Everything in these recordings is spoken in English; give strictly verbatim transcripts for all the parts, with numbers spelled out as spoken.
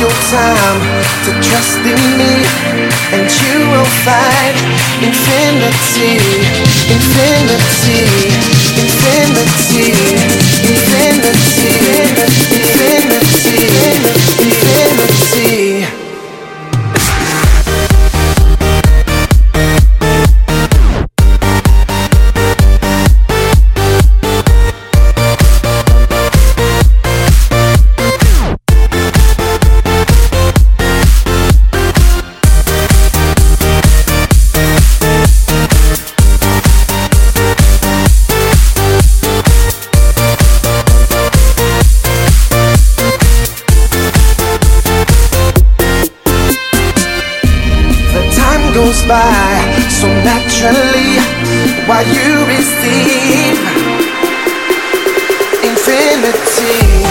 your time to trust in me, and you will find infinity, infinity, infinity, infinity, infinity, infinity. Goes by so naturally while you receive infinity.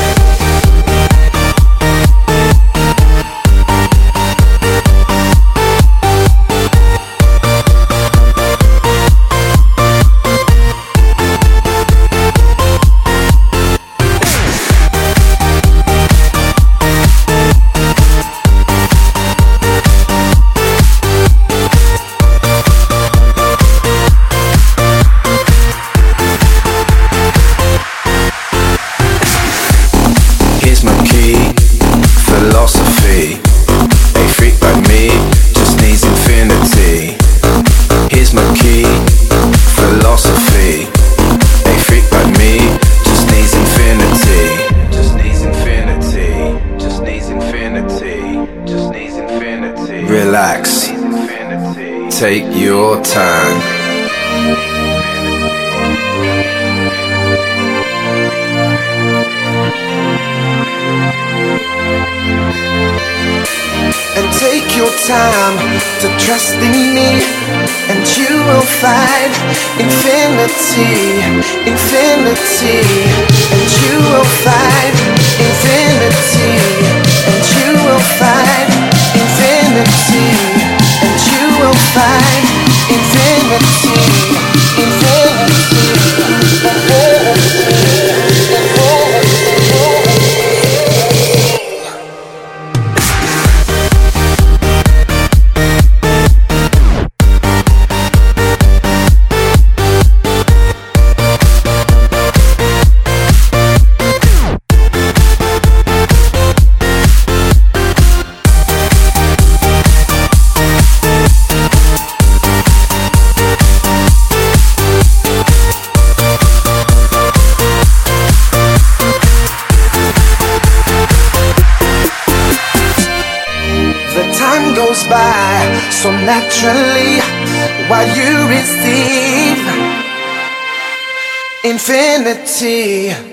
Philosophy, a freak like me just needs infinity. Here's my key, philosophy, a freak like me just needs infinity. Just needs infinity, just needs infinity, just needs infinity. Relax, take your time. And take your time to trust in me, and you will find infinity, infinity, and you will find infinity, and you will find infinity, and you will find infinity, infinity, infinity, goes by so naturally while you receive infinity.